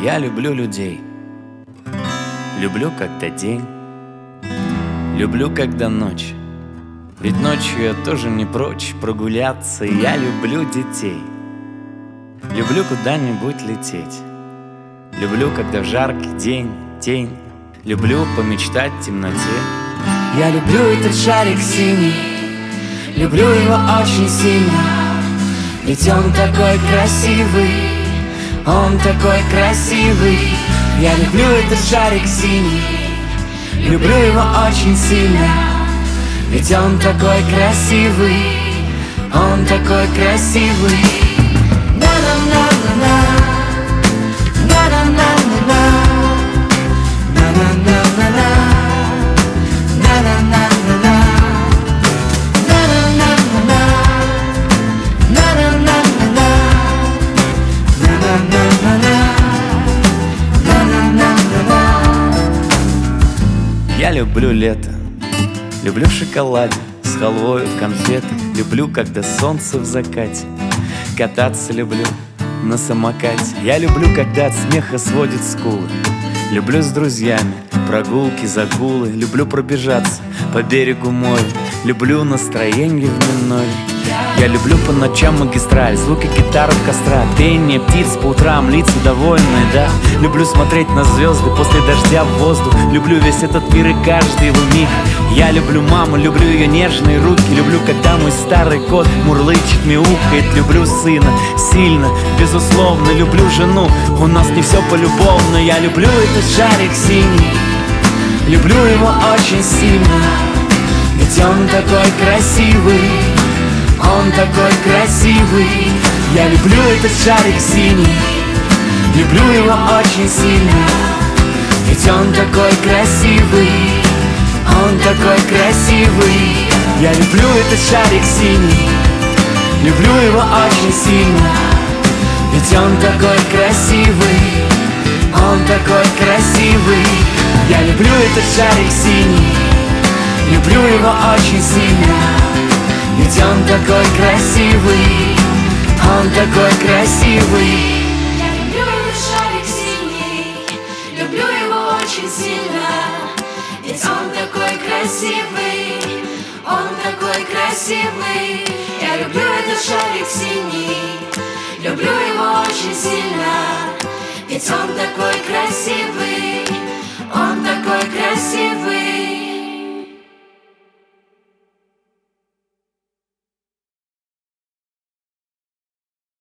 Я люблю людей. Люблю, когда день. Люблю, когда ночь. Ведь ночью я тоже не прочь прогуляться. Я люблю детей. Люблю куда-нибудь лететь. Люблю, когда в жаркий день тень. Люблю помечтать в темноте. Я люблю этот шарик синий, люблю его очень сильно. Ведь он такой красивый, он такой красивый. Я люблю этот шарик синий, люблю его очень сильно. Ведь он такой красивый, он такой красивый. Я люблю лето, люблю в шоколаде, с халвой, конфеты. Люблю, когда солнце в закате, кататься люблю на самокате. Я люблю, когда от смеха сводит скулы. Люблю с друзьями прогулки, загулы. Люблю пробежаться по берегу моря. Люблю настроение в миноре. Я люблю по ночам магистраль, звуки гитары в костра, пение птиц по утрам, лица довольные, да. Люблю смотреть на звезды после дождя в воздух. Люблю весь этот мир и каждый его миг. Я люблю маму, люблю ее нежные руки. Люблю, когда мой старый кот мурлычет, мяукает. Люблю сына сильно, безусловно. Люблю жену, у нас не все полюбовно. Я люблю этот шарик синий, люблю его очень сильно. Ведь он такой красивый, он такой красивый. Я люблю этот шарик синий, люблю его очень сильно. Ведь он такой красивый, он такой красивый. Я люблю этот шарик синий, люблю его очень сильно. Ведь он такой красивый, он такой красивый. Я люблю этот шарик синий, люблю его очень сильно. Ведь он такой красивый, он такой красивый. Я люблю этот шарик синий, люблю его очень сильно. Ведь он такой красивый, он такой красивый. Я люблю этот шарик синий, люблю его очень сильно. Ведь он такой красивый, он такой красивый.